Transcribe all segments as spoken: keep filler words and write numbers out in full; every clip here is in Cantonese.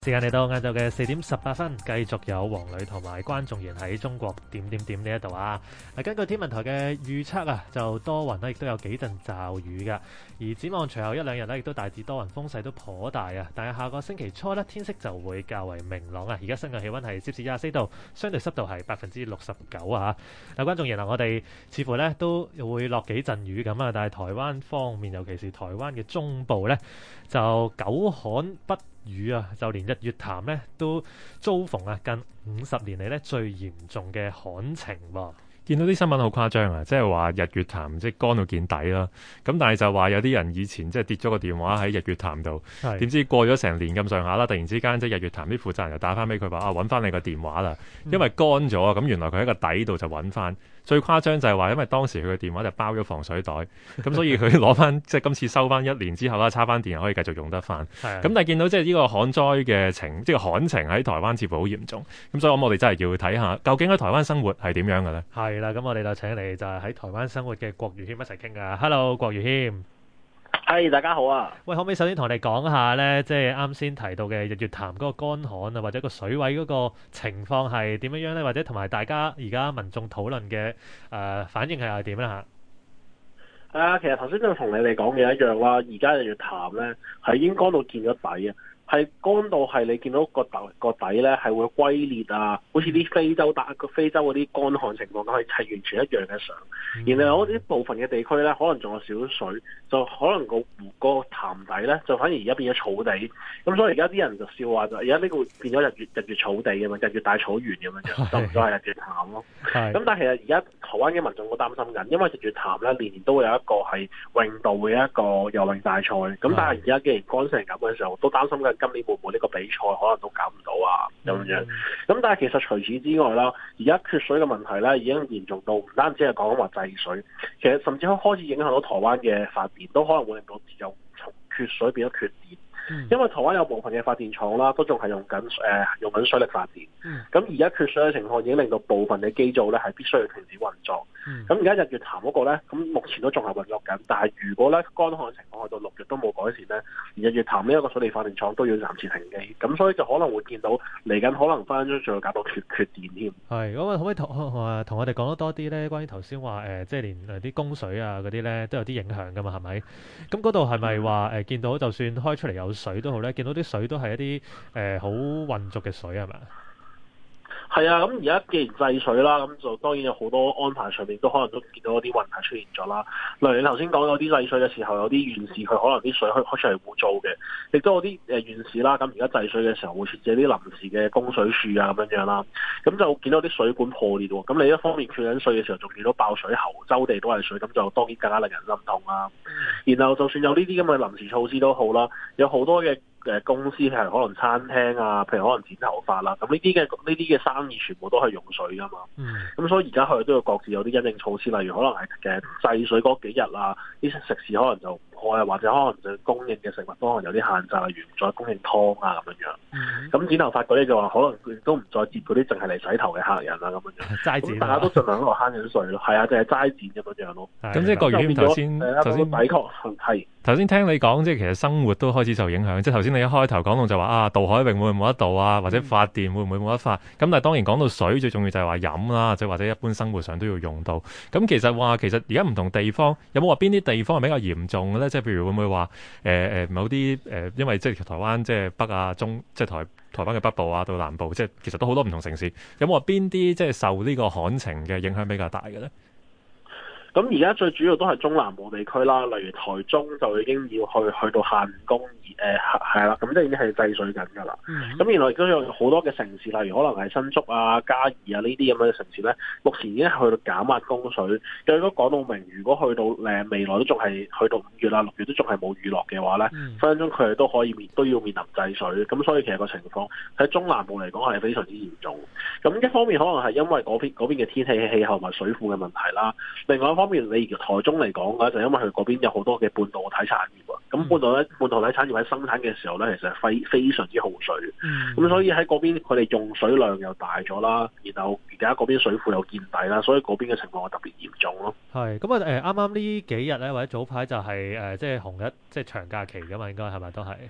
時間嚟到晏晝嘅四點十八分，繼續有黃磊同埋關仲然喺中國點點點呢一度啊！根據天文台嘅預測啊，就多雲咧，亦都有幾陣驟雨㗎。而展望隨後一兩日咧，亦都大致多雲，風勢都頗大啊！但係下個星期初咧，天色就會較為明朗啊！而家室外氣溫係攝氏廿四度，相對濕度係百分之六十九啊！嗱，關仲然啊，我哋似乎咧都會落幾陣雨咁啊，但係台灣方面，尤其是台灣嘅中部咧，就久旱不雨啊，就連日月潭咧都遭逢啊近五十年嚟咧最嚴重嘅旱情喎。 見到啲新聞好誇張啊，即係話日月潭即係乾到見底啦。咁但係就話有啲人以前即係跌咗個電話喺日月潭度，點知過咗成年咁上下啦，突然之間即係日月潭啲負責人就打翻俾佢話啊，揾翻你個電話啦，因為乾咗啊。咁原來佢喺個底度就揾翻。最誇張就係話，因為當時佢嘅電話就包咗防水袋，咁所以佢攞翻即係今次收翻一年之後啦，插翻電可以繼續用得翻。咁但係見到即係呢個旱災嘅情，即係旱情喺台灣似乎好嚴重。咁所以我哋真係要睇下，究竟喺台灣生活係點樣嘅咧？ 係啦，咁我哋就請嚟就係喺台灣生活嘅郭豫謙一齊傾㗎。Hello， 郭豫謙。 係，大家好啊！ 喂，可唔可以首先同我哋講下咧，即係啱先提到嘅日月潭嗰個乾旱啊，或者個水位嗰個情況係點樣樣咧？或者同埋大家而家民眾討論嘅誒反應係係點咧嚇？ 係啊，其實頭先都同你哋講嘅一樣啦。而家日月潭咧係已經乾到見咗底啊，係乾到係你見到個底個底咧係會龜裂啊，好似啲非洲打個非洲嗰啲乾旱情況都係係完全一樣嘅相。嗯、然後嗰啲部分嘅地區咧，可能仲有少少水，就可能個湖、個潭底咧就反而而家變咗草地。咁所以而家啲人就笑話就而家呢個變咗日月日月草地咁樣，日月大草原咁樣就唔再係日月潭咯。咁但係其實而家台灣嘅民眾都擔心緊，因為日月潭咧年年都會有一個係泳道嘅一個游泳大賽。咁但係而家既然乾成咁嘅時候，都擔心緊今年會唔會呢個比賽可能都搞唔到啊咁樣。咁、嗯、但係其實除此之外啦，而家缺水嘅問題咧已經嚴重到唔單止係講緊話制水，其實甚至開始影響到台灣嘅發電，都可能會令到由從缺水變咗缺電。因為台灣有部分嘅發電廠啦，都仲係用緊誒、呃、用緊水力發電。咁而家缺水嘅情況已經令到部分嘅機組咧係必須要停止運作。咁而家日月潭嗰個咧，咁目前都仲係運作緊。但係如果咧乾旱嘅情況去到六月都冇改善咧，而日月潭呢一個水力發電廠都要暫時停機。咁所以就可能會見到嚟緊可能分分鐘仲要搞到缺缺電添。 係，咁啊可唔可以同誒同我哋講得多啲咧？關於頭先話誒，即係連誒啲供水啊嗰啲咧都有啲影響噶嘛，係咪？咁嗰度係咪話誒見到就算開出嚟有水都好咧，見到啲水都係一啲誒好渾濁嘅水係咪？ 係啊，咁而家既然制水啦，咁就當然有好多安排上面都可能都見到一啲問題出現咗啦。例如你頭先講有啲制水嘅時候，有啲縣市佢可能啲水開開出嚟污糟嘅，亦都有啲誒縣市啦。咁而家制水嘅時候會設置啲臨時嘅供水處啊咁樣樣啦。咁就見到啲水管破裂喎。咁你一方面缺緊水嘅時候，仲見到爆水喉，周地都係水，咁就當然更加令人心痛啦。然後就算有呢啲咁嘅臨時措施都好啦，有好多嘅誒公司係可能餐廳啊，譬如可能剪頭髮啦，咁呢啲嘅呢啲嘅生意全部都係用水噶嘛。咁、嗯、所以而家佢哋都要各自有啲因應措施，例如可能係嘅制水嗰幾日啊，啲食肆可能就唔開啊，或者可能就供應嘅食物都可能有啲限制，例如唔再供應湯啊咁樣樣。咁、嗯、剪頭髮嗰啲就話可能都唔再接嗰啲淨係嚟洗頭嘅客人啦咁樣樣。齋剪，大家都盡量喺度慳緊水咯。係啊，淨係齋剪咁樣樣咯。 咁即係郭豫謙頭先頭先抵確係。 頭先聽你講，即係其實生活都開始受影響。即係頭先你一開頭講到就話啊，渡海泳會唔會冇得渡啊，或者發電會唔會冇得發？咁、嗯、但係當然講到水，最重要就係話飲啦，即係或者一般生活上都要用到。咁其實話其實而家唔同地方有冇話邊啲地方係比較嚴重嘅咧？即係譬如會唔會話誒誒某啲誒、呃，因為即係台灣即係北啊中，即係台台灣嘅北部啊到南部，即係其實都好多唔同城市。有冇話邊啲即係受呢個旱情嘅影響比較大嘅咧？ 咁而家最主要都係中南部地區啦，例如台中就已經要去去到限工，誒係啦，咁即係已經係制水緊㗎啦。咁、嗯、原來亦都有好多嘅城市，例如可能係新竹啊、嘉義啊呢啲咁樣嘅城市咧，目前已經去到減壓供水。佢都講到明，如果去到誒未來都仲係去到五月啦、六月都仲係冇雨落嘅話咧，嗯、分分鐘佢哋都可以面都要面臨制水。咁所以其實個情況喺中南部嚟講係非常之嚴重。咁一方面可能係因為嗰邊嗰邊嘅天氣氣候同埋水庫嘅問題啦，另外一方面你台中嚟講咧，就因為佢嗰邊有好多嘅半導體產業啊。咁半導體半導體產業喺生產嘅時候咧，其實係非非常之耗水。咁、嗯、所以喺嗰邊佢哋用水量又大咗啦，然後而家嗰邊水庫又見底啦，所以嗰邊嘅情況係特別嚴重咯。 係咁啊！誒啱啱呢幾日咧，或者早排就係、是、誒、呃、即係紅日即係長假期㗎嘛，應該係咪都係？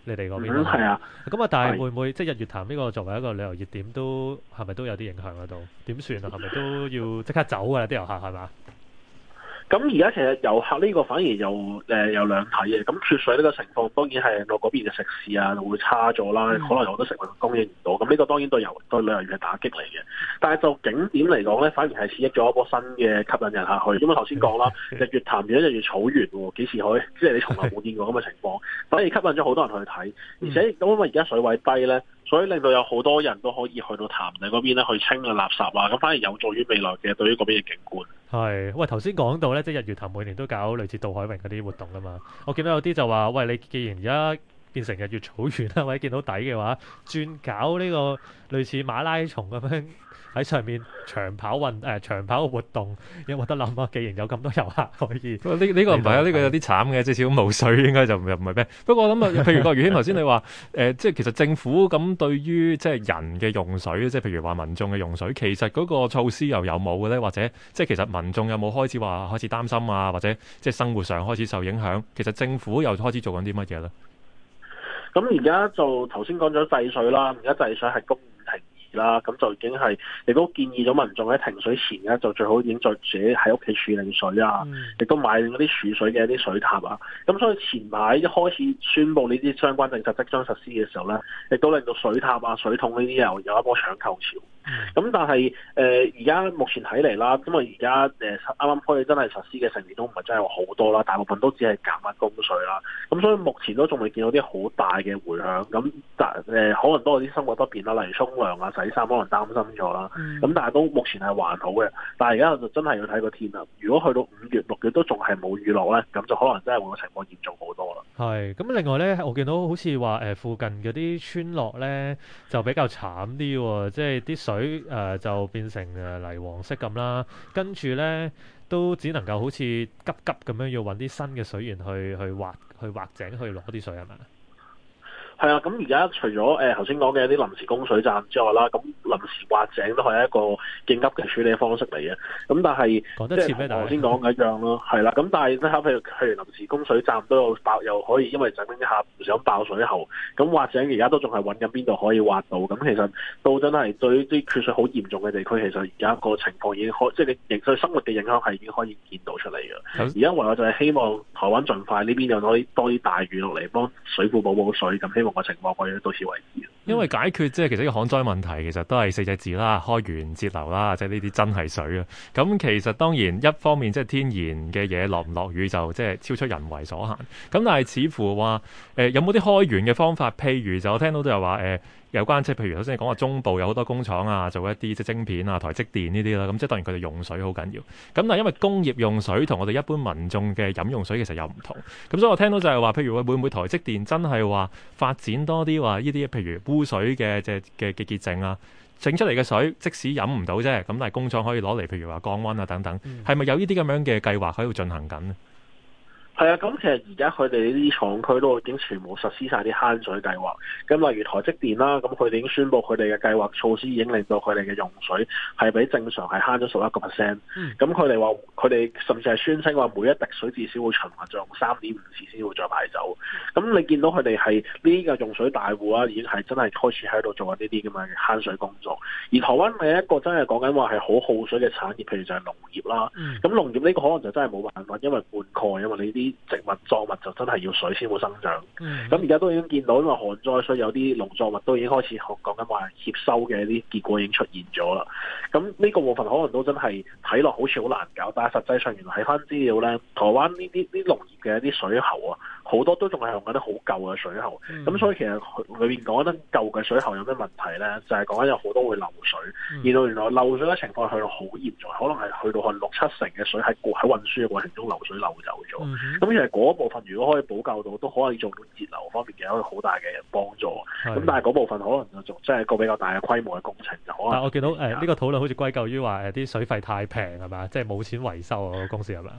你哋嗰邊嗯，係啊。 咁啊，但係會唔會即係日月潭呢個作為一個旅遊熱點，都係咪都有啲影響喺度？點算啊？係咪都要即刻走㗎啦？啲遊客係嘛？ 咁而家其實遊客呢個反而又誒、呃、有兩睇嘅，咁缺水呢個情況當然係到嗰邊嘅食肆啊會差咗啦，可能有好多食物供應唔到，咁呢個當然對遊對旅遊業嘅打擊嚟嘅。但係就景點嚟講咧，反而係刺激咗一波新嘅吸引人客去，因為頭先講啦，日月潭變咗日月草原喎，幾時可以？即係你從來冇見過咁嘅情況，反而吸引咗好多人去睇，而且因為而家水位低咧。所以令到有好多人都可以去到潭底嗰邊咧去清嘅垃圾啊，咁反而有助於未來嘅對於嗰邊嘅景觀。 係，喂頭先講到咧，即係日月潭每年都搞類似渡海泳嗰啲活動噶嘛，我見到有啲就話，喂你既然而家變成日月草原啦，或者見到底嘅話，轉搞呢個類似馬拉松咁樣喺上面長跑運誒、呃、長跑嘅活動，有冇得諗啊？既然有咁多遊客可以， 呢呢、呢個唔係啊，呢、呢個有啲慘嘅，至少冇水應該就唔唔係咩。不過我諗啊，譬如郭豫謙頭先你話誒、呃，即係其實政府咁對於即係人嘅用水，即係譬如話民眾嘅用水，其實嗰個措施又有冇嘅咧？或者即係其實民眾有冇開始話開始擔心啊？或者即係生活上開始受影響？其實政府又開始做緊啲乜嘢咧？ 咁而家就頭先講咗制水啦，而家制水係公五停啦，咁就已經係亦都建議咗民眾喺停水前咧，就最好已經再自己喺屋企處理水啊，亦、嗯、都買嗰啲儲水嘅一啲水塔啊。咁所以前排一開始宣布呢啲相關政策即將實施嘅時候咧，亦都令到水塔啊、水桶呢啲又有一波搶購潮。咁、嗯、但係誒而家目前睇嚟啦，因為而家誒啱啱開始真係實施嘅成年都唔係真係好多啦，大部分都只係減壓供水啦。咁所以目前都仲未見到啲好大嘅迴響。咁但誒可能都有啲生活不便啦，例如沖涼啊、洗衫可能擔心咗啦。咁、嗯、但係都目前係還好嘅。但係而家就真係要睇個天啦。如果去到五月、六月都仲係冇雨落咧，咁就可能真係會個情況嚴重好多啦。 係。咁另外咧，我見到好似話誒附近嗰啲村落咧就比較慘啲喎，即係啲水誒、呃、就變成誒泥黃色咁啦，跟住咧都只能夠好似急急咁樣要揾啲新嘅水源去去挖去挖井去攞啲水係咪？ 係啊，咁而家除咗誒頭先講嘅一啲臨時供水站之外啦，咁臨時挖井都係一個緊急嘅處理方式嚟嘅。咁但係即係頭先講嘅一樣咯，係啦。咁但係咧，譬如譬如臨時供水站都有爆，又可以因為整一下唔想爆水喉。咁挖井而家都仲係揾緊邊度可以挖到。咁其實到真係對於啲缺水好嚴重嘅地區，其實而家個情況已經可，即係你對生活嘅影響係已經可以見到出嚟嘅。而家唯有就係希望台灣盡快呢邊有多啲多啲大雨落嚟，幫水庫補補水。咁希望個情況可以到此為止。 因為解決即係其實個旱災問題，其實都係四隻字啦，開源節流啦，即係呢啲真係水啊。咁其實當然一方面即係天然嘅嘢落唔落雨就即係超出人為所限。咁但係似乎話誒、呃、有冇啲開源嘅方法？譬如就我聽到都有話誒。呃有關即係譬如頭先你講話中部有好多工廠啊，做一啲即係晶片啊、台積電呢啲啦，咁即係當然佢哋用水好緊要。咁但係因為工業用水同我哋一般民眾嘅飲用水其實有唔同。咁所以我聽到就係話，譬如會唔會台積電真係話發展多啲話呢啲譬如污水嘅即係嘅嘅潔淨啊，整出嚟嘅水即使飲唔到啫，咁但係工廠可以攞嚟譬如話降溫啊等等，係咪有呢啲咁樣嘅計劃喺度進行緊呢？ 係啊，咁其實而家佢哋呢啲廠區都已經全部實施晒啲慳水計劃。咁例如台積電啦，咁佢哋已經宣布佢哋嘅計劃措施已經令到佢哋嘅用水係比正常係慳咗十一個 percent。咁佢哋話佢哋甚至係宣稱話每一滴水至少會循環再用三點五次先會再排走。咁你見到佢哋係呢個用水大戶啊，已經係真係開始喺度做緊呢啲咁嘅慳水工作。而台灣另一個真係講緊話係好耗水嘅產業，譬如就係農業啦。咁農業呢個可能就真係冇辦法，因為灌溉，因為呢啲植物作物就真係要水先會生長。咁而家都已經見到，因為旱災，所以有啲農作物都已經開始講緊話協收嘅一啲結果已經出現咗啦。咁呢個部分可能都真係睇落好似好難搞，但係實際上原來睇翻資料咧，台灣呢啲啲農業嘅一啲水喉啊，好多都仲係用緊啲好舊嘅水喉。咁、嗯、所以其實裏邊講得舊嘅水喉有咩問題咧？就係講緊有好多會漏水，而、嗯、到原來漏水嘅情況去到好嚴重，可能係去到可能六七成嘅水喺過喺運輸嘅過程中漏水漏走咗。咁、嗯、其實嗰部分如果可以補救到，都可以做到節流方面嘅一個好大嘅幫助。咁但係嗰部分可能就仲即係一個比較大嘅規模嘅工程就可能。但我見到誒呢、呃這個討論好似歸咎於話誒啲水費太平係嘛，即係冇錢維修啊個公司係咪？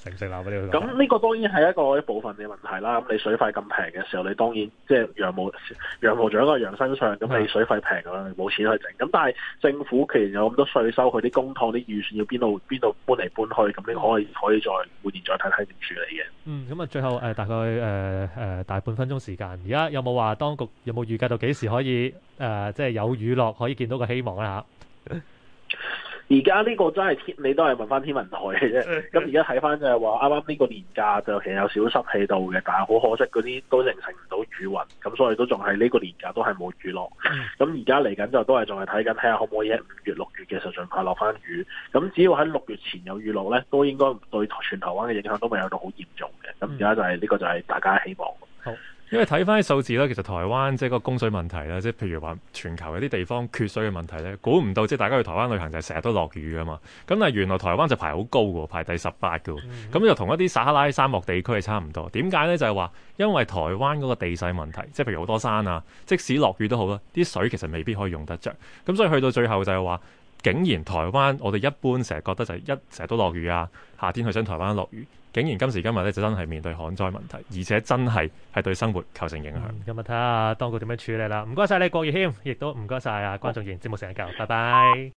食唔食樓呢個？ 咁呢個當然係一個一部分嘅問題啦。咁你水費咁平嘅時候，你當然即係羊毛羊毛長喺個羊身上，咁你水費平㗎啦，你冇錢去整。咁但係政府既然有咁多稅收，佢啲公帑啲預算要邊度邊度搬嚟搬去，咁呢個可以可以再每年再睇睇點處理嘅。 嗯，咁啊最後誒、呃、大概誒誒、呃呃、大半分鐘時間，而家有冇話當局有冇預計到幾時可以誒、呃、即係有雨落，可以見到個希望啦嚇？ 而家呢個真係天，你都係問翻天文台嘅啫。咁而家睇翻就係話，啱啱呢個年假就其實有少濕氣到嘅，但係好可惜嗰啲都形成唔到雨雲，咁所以都仲係呢個年假都係冇雨落。咁而家嚟緊就都係仲係睇緊，睇下可唔可以喺五月、六月嘅時候盡快落翻雨。咁只要喺六月前有雨落咧，都應該對全台灣嘅影響都未有到好嚴重嘅。咁而家就係、是、呢、這個就係大家希望。 好。 因為睇翻啲數字咧，其實台灣即係個供水問題咧，即係譬如話全球有啲地方缺水嘅問題咧，估唔到即係大家去台灣旅行就係成日都落雨噶嘛。咁但係原來台灣就排好高喎，排第十八嘅。咁、嗯、就同一啲撒哈拉沙漠地區係差唔多。點解咧？就係話因為台灣嗰個地勢問題，即係譬如好多山啊，即使落雨都好啦，啲水其實未必可以用得着。咁所以去到最後就係話，竟然台灣我哋一般成日覺得就係一成日都落雨啊，夏天去親台灣落雨。竟然今時今日咧就真係面對旱災問題，而且真係係對生活構成影響。 咁啊睇下當局點樣處理啦。唔該晒你郭豫謙，亦都唔該晒啊關仲然，節目時間夠，拜拜。